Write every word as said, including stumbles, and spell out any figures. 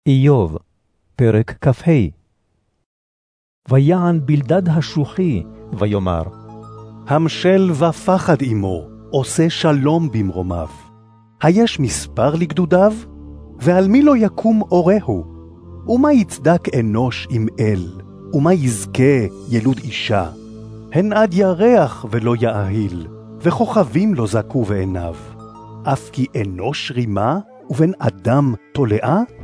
איוב, פרק כ"ה. ויען בלדד השוחי, ויאמר, המשל ופחד עמו, עושה שלום במרומיו. היש מספר לגדודיו? ועל מי לא יקום אורהו? ומה יצדק אנוש עם אל? ומה יזכה ילוד אישה? הן עד ירח ולא יאהיל, וכוכבים לא זכו בעיניו. אף כי אנוש רימה, ובן אדם תולעה?